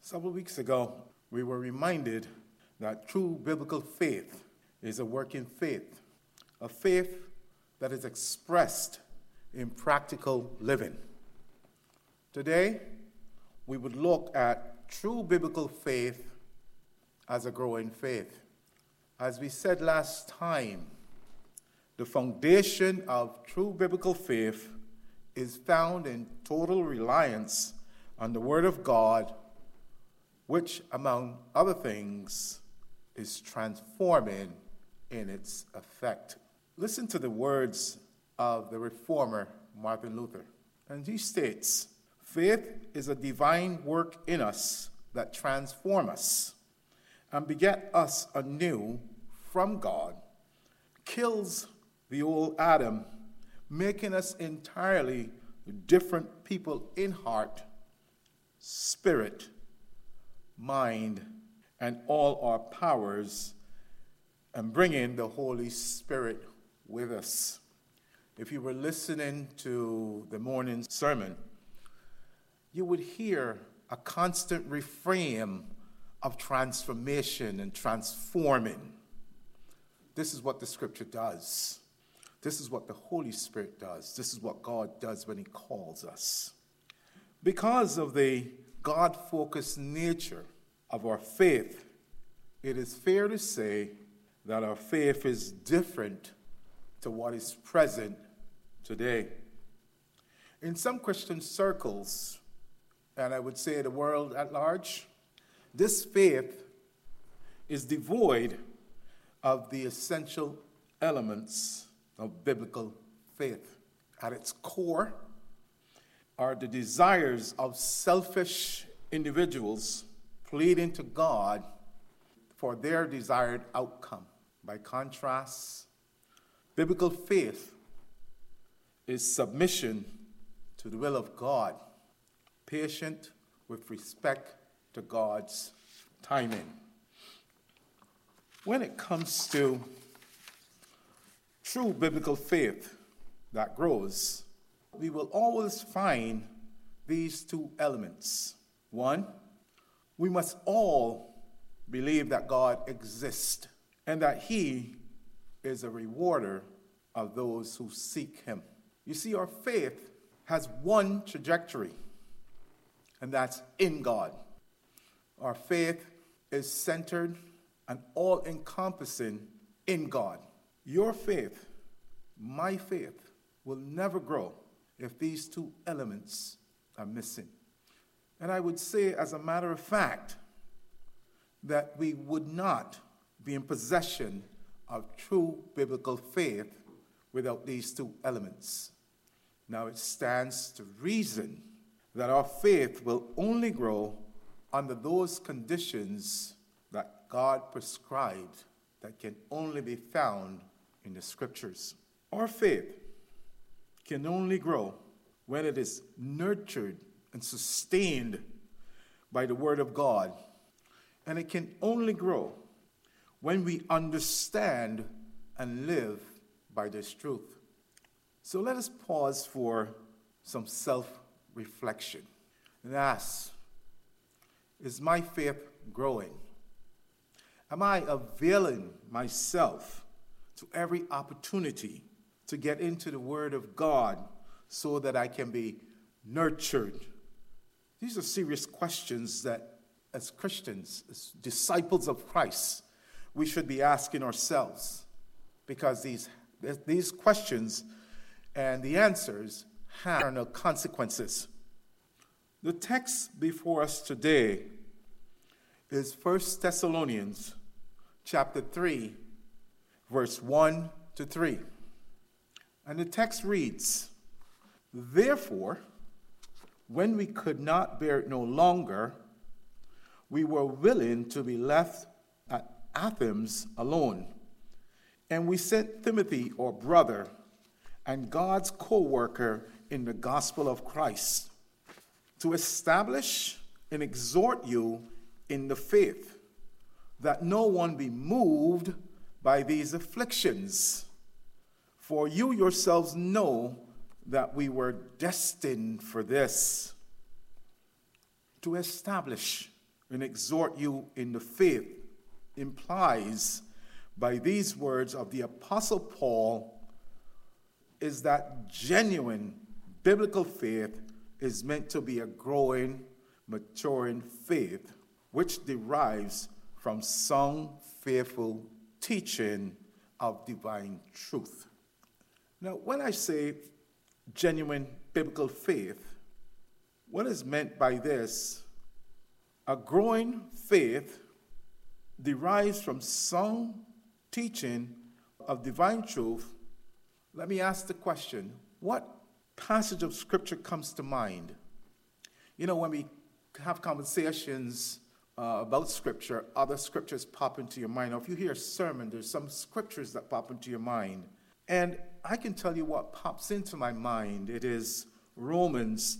Several weeks ago, we were reminded that true biblical faith is a working faith, a faith that is expressed in practical living. Today, we would look at true biblical faith as a growing faith. As we said last time, the foundation of true biblical faith is found in total reliance on the Word of God, which, among other things, is transforming in its effect. Listen to the words of the reformer Martin Luther. And he states, "Faith is a divine work in us that transforms us and beget us anew from God, kills the old Adam, making us entirely different people in heart, spirit, mind, and all our powers, and bringing the Holy Spirit with us." If you were listening to the morning sermon, you would hear a constant refrain of transformation and transforming. This is what the scripture does. This is what the Holy Spirit does. This is what God does when he calls us. Because of the God-focused nature of our faith, it is fair to say that our faith is different to what is present today. In some Christian circles, and I would say the world at large, this faith is devoid of the essential elements of biblical faith. At its core are the desires of selfish individuals pleading to God for their desired outcome. By contrast, biblical faith is submission to the will of God, patient with respect to God's timing. When it comes to true biblical faith that grows, we will always find these two elements. One, we must all believe that God exists and that he is a rewarder of those who seek him. You see, our faith has one trajectory, and that's in God. Our faith is centered and all-encompassing in God. Your faith, my faith, will never grow if these two elements are missing. And I would say, as a matter of fact, that we would not be in possession of true biblical faith without these two elements. Now, it stands to reason that our faith will only grow under those conditions that God prescribed that can only be found in the scriptures. Our faith can only grow when it is nurtured and sustained by the Word of God. And it can only grow when we understand and live by this truth. So let us pause for some self-reflection and ask, is my faith growing? Am I availing myself to every opportunity to get into the Word of God so that I can be nurtured? These are serious questions that, as Christians, as disciples of Christ, we should be asking ourselves, because these questions and the answers have eternal consequences. The text before us today is 1 Thessalonians chapter 3, verse 1 to 3. And the text reads, "Therefore, when we could not bear it no longer, we were willing to be left at Athens alone. And we sent Timothy, our brother, and God's co-worker in the gospel of Christ, to establish and exhort you in the faith, that no one be moved by these afflictions. For you yourselves know that we were destined for this, to establish and exhort you in the faith implies by these words of the Apostle Paul is that genuine biblical faith is meant to be a growing, maturing faith, which derives from sound, faithful teaching of divine truth. Now, when I say genuine biblical faith, what is meant by this? A growing faith derives from sound teaching of divine truth. Let me ask the question, what passage of Scripture comes to mind? You know, when we have conversations about Scripture, other scriptures pop into your mind. Or if you hear a sermon, there's some scriptures that pop into your mind. And I can tell you what pops into my mind. It is Romans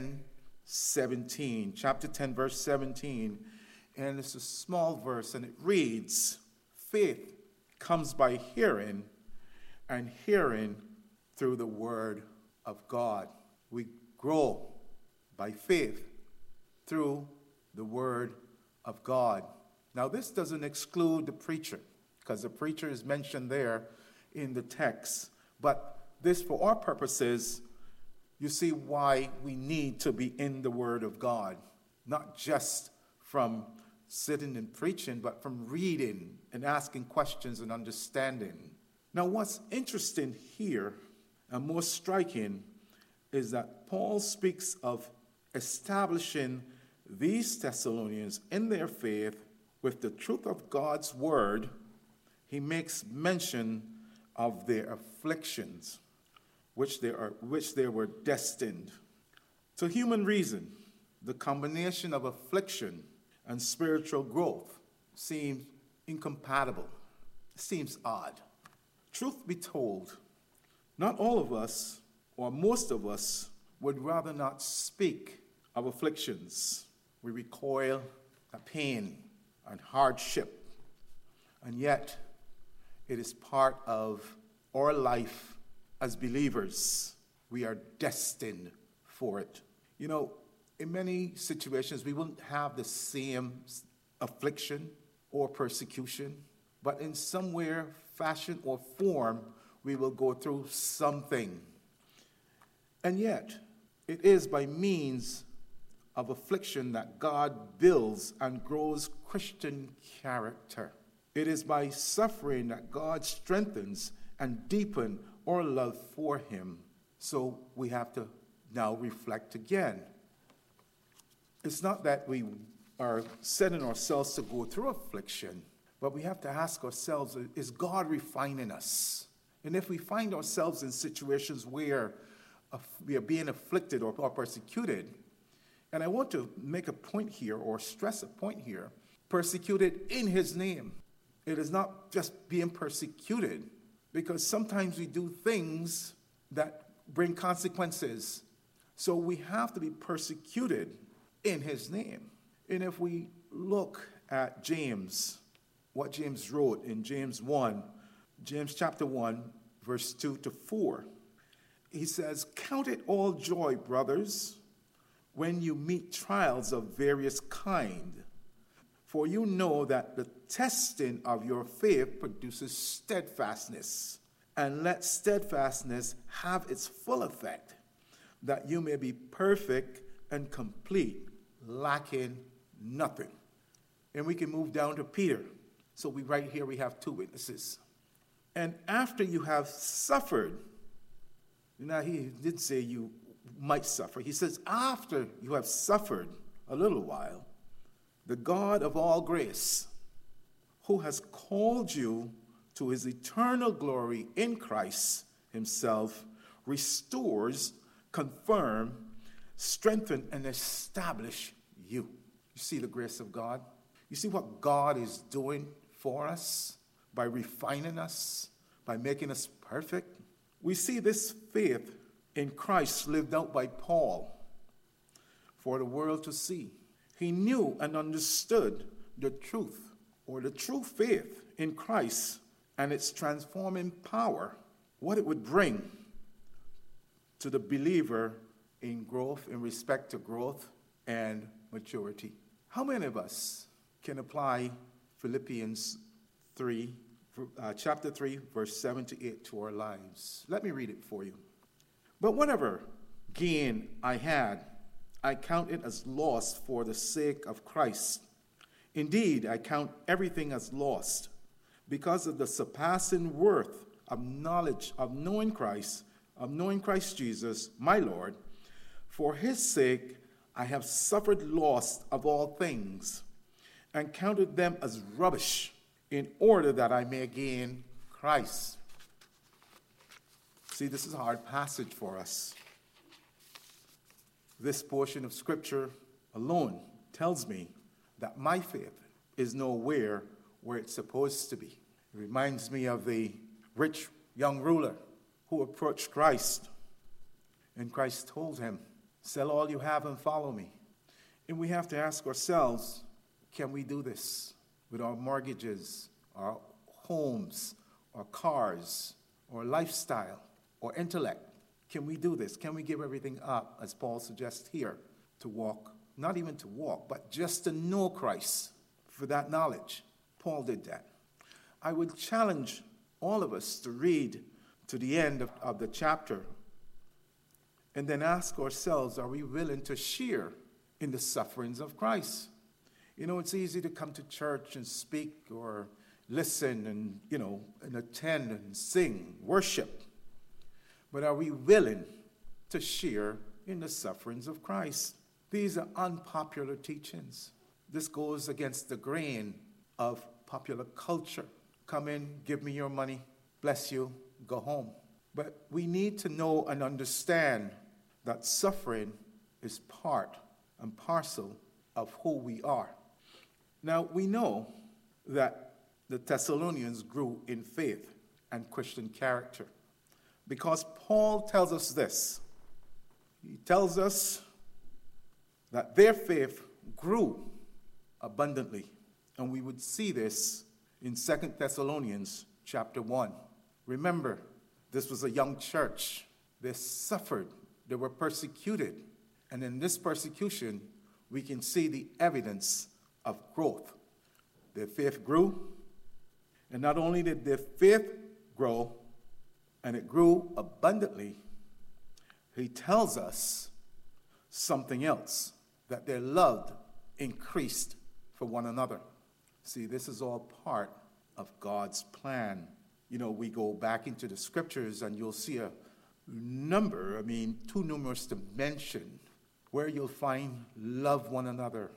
10:17, chapter 10, verse 17. And it's a small verse, and it reads, faith comes by hearing, and hearing through the word of God. We grow by faith through the word of God. Now, this doesn't exclude the preacher, because the preacher is mentioned there in the text. But this, for our purposes, you see why we need to be in the word of God, not just from sitting and preaching, but from reading and asking questions and understanding. Now, what's interesting here and more striking is that Paul speaks of establishing these Thessalonians in their faith with the truth of God's word. He makes mention of their afflictions, which they were destined. To human reason, the combination of affliction and spiritual growth seems incompatible. It seems odd. Truth be told, not all of us, or most of us, would rather not speak of afflictions. We recoil at pain and hardship, and yet it is part of our life as believers. We are destined for it. You know, in many situations, we wouldn't have the same affliction or persecution, but in some way, fashion, or form, we will go through something. And yet, it is by means of affliction that God builds and grows Christian character. It is by suffering that God strengthens and deepens our love for him. So we have to now reflect again. It's not that we are setting ourselves to go through affliction, but we have to ask ourselves, is God refining us? And if we find ourselves in situations where we are being afflicted or persecuted, and I want to make a point here or stress a point here, persecuted in his name. It is not just being persecuted, because sometimes we do things that bring consequences. So we have to be persecuted in his name. And if we look at James, what James wrote in James chapter 1, verse 2 to 4, he says, "Count it all joy, brothers, when you meet trials of various kind. For you know that the testing of your faith produces steadfastness. And let steadfastness have its full effect, that you may be perfect and complete, lacking nothing." And we can move down to Peter. So right here we have two witnesses. "And after you have suffered," now he didn't say you might suffer. He says, after you have suffered a little while, the God of all grace, who has called you to his eternal glory in Christ himself, restores, confirm, strengthen, and establish you. You see the grace of God? You see what God is doing for us by refining us, by making us perfect? We see this faith in Christ lived out by Paul for the world to see. He knew and understood the truth, or the true faith in Christ and its transforming power, what it would bring to the believer in growth, in respect to growth and maturity. How many of us can apply Philippians 3, chapter 3, verse 7 to 8 to our lives? Let me read it for you. But whatever gain I had, I count it as loss for the sake of Christ. Indeed, I count everything as lost because of the surpassing worth of knowledge of knowing Christ Jesus, my Lord. For his sake, I have suffered loss of all things and counted them as rubbish in order that I may gain Christ. See, this is a hard passage for us. This portion of Scripture alone tells me that my faith is nowhere where it's supposed to be. It reminds me of the rich young ruler who approached Christ, and Christ told him, "Sell all you have and follow me." And we have to ask ourselves, can we do this with our mortgages, our homes, our cars, our lifestyle, or intellect? Can we do this? Can we give everything up, as Paul suggests here, to walk, not even to walk, but just to know Christ for that knowledge? Paul did that. I would challenge all of us to read to the end of the chapter and then ask ourselves, are we willing to share in the sufferings of Christ? You know, it's easy to come to church and speak or listen and, and attend and sing, worship. But are we willing to share in the sufferings of Christ? These are unpopular teachings. This goes against the grain of popular culture. Come in, give me your money, bless you, go home. But we need to know and understand that suffering is part and parcel of who we are. Now, we know that the Thessalonians grew in faith and Christian character because Paul tells us this. He tells us that their faith grew abundantly. And we would see this in 2 Thessalonians chapter 1. Remember, this was a young church. They suffered. They were persecuted. And in this persecution, we can see the evidence of growth. Their faith grew. And not only did their faith grow, and it grew abundantly, he tells us something else, that their love increased for one another. See, this is all part of God's plan. We go back into the scriptures and you'll see a number, too numerous to mention, where you'll find love one another.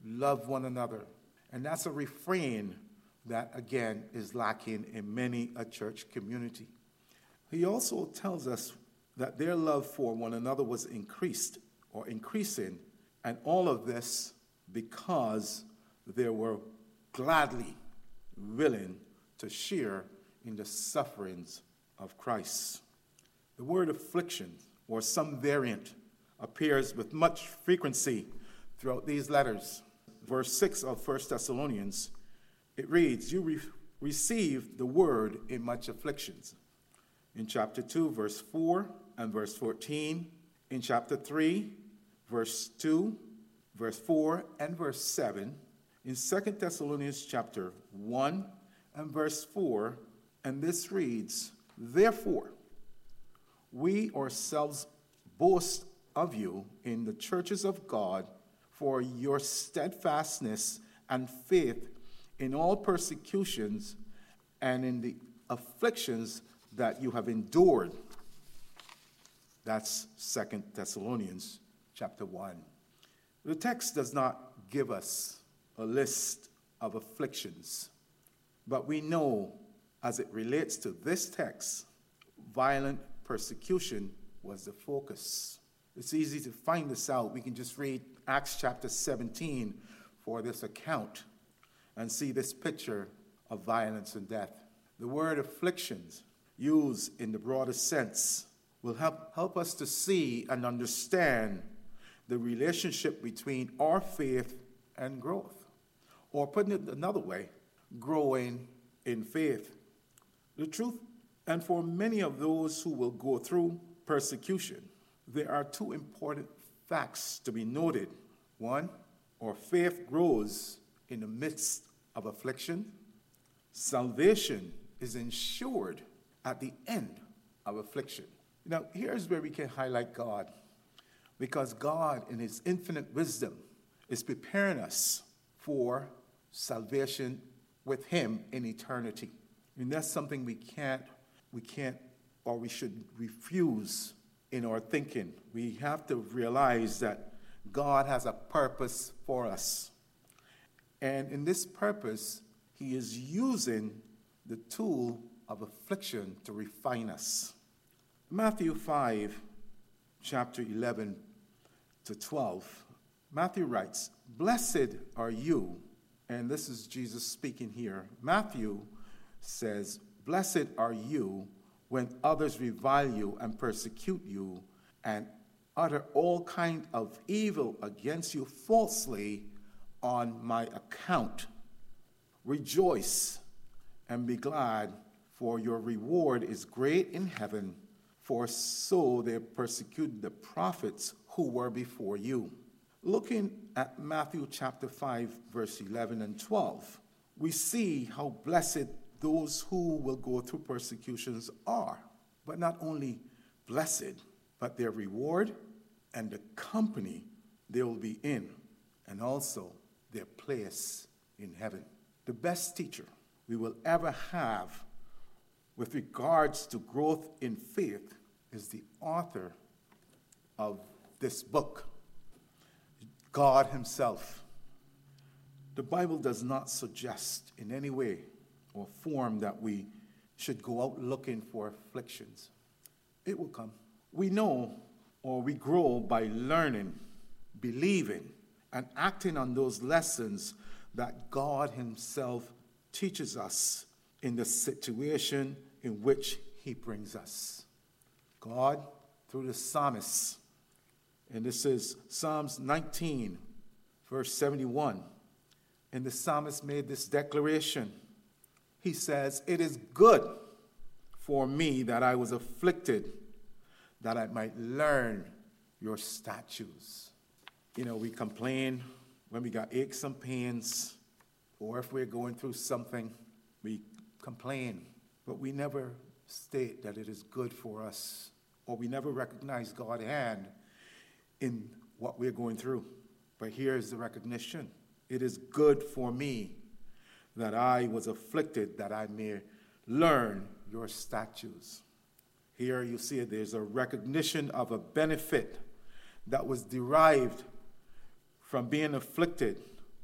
And that's a refrain that, again, is lacking in many a church community. He also tells us that their love for one another was increased or increasing, and all of this because they were gladly willing to share in the sufferings of Christ. The word affliction, or some variant, appears with much frequency throughout these letters. Verse 6 of 1 Thessalonians, it reads, "You received the word in much afflictions." In chapter 2, verse 4 and verse 14. In chapter 3, verse 2, verse 4 and verse 7. In 2 Thessalonians chapter 1 and verse 4, and this reads, "Therefore, we ourselves boast of you in the churches of God for your steadfastness and faith in all persecutions and in the afflictions that you have endured." That's 2 Thessalonians chapter 1. The text does not give us a list of afflictions, but we know as it relates to this text, violent persecution was the focus. It's easy to find this out. We can just read Acts chapter 17 for this account and see this picture of violence and death. The word afflictions, used in the broader sense, will help us to see and understand the relationship between our faith and growth. Or putting it another way, growing in faith. The truth, and for many of those who will go through persecution, there are two important facts to be noted. One, or faith grows in the midst of affliction, salvation is ensured at the end of affliction. Now, here's where we can highlight God, because God, in his infinite wisdom, is preparing us for salvation with him in eternity. And that's something we can't, or we should refuse in our thinking. We have to realize that God has a purpose for us. And in this purpose, he is using the tool of affliction to refine us. Matthew 5, chapter 11 to 12, Matthew writes, "Blessed are you," and this is Jesus speaking here. Matthew says, "Blessed are you when others revile you and persecute you and utter all kind of evil against you falsely on my account. Rejoice and be glad, for your reward is great in heaven, for so they persecuted the prophets who were before you." Looking at Matthew chapter 5, verse 11 and 12, we see how blessed those who will go through persecutions are. But not only blessed, but their reward and the company they will be in, and also their place in heaven. The best teacher we will ever have with regards to growth in faith is the author of this book, God himself. The Bible does not suggest in any way or form that we should go out looking for afflictions. It will come. We know, or we grow by learning, believing, and acting on those lessons that God himself teaches us in the situation in which he brings us. God, through the psalmist, and this is Psalms 19, verse 71, and the psalmist made this declaration. He says, "It is good for me that I was afflicted, that I might learn your statutes." You know, we complain when we got aches and pains, or if we're going through something, we complain, but we never state that it is good for us, or we never recognize God's hand in what we're going through. But here is the recognition. It is good for me that I was afflicted, that I may learn your statutes. Here you see there's a recognition of a benefit that was derived from being afflicted.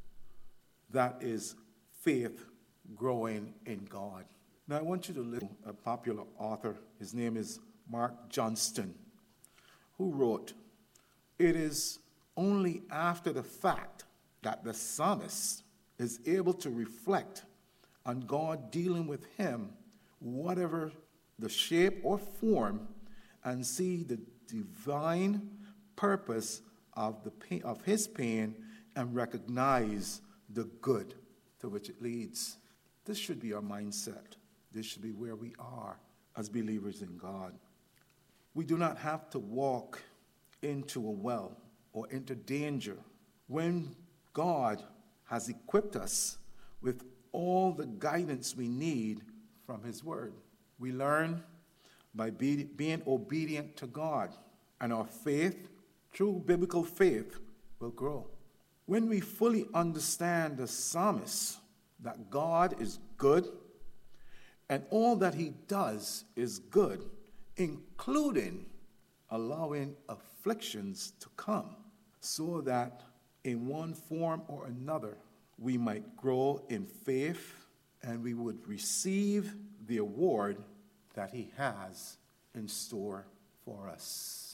That is faith growing in God. Now I want you to listen to a popular author. His name is Mark Johnston, who wrote, "It is only after the fact that the psalmist is able to reflect on God dealing with him, whatever the shape or form, and see the divine purpose of his pain and recognize the good to which it leads." This should be our mindset. This should be where we are as believers in God. We do not have to walk into a well or into danger when God has equipped us with all the guidance we need from his word. We learn by being obedient to God, and our faith, true biblical faith, will grow. When we fully understand the psalmist, that God is good, and all that he does is good, including allowing afflictions to come, so that in one form or another, we might grow in faith and we would receive the award that he has in store for us.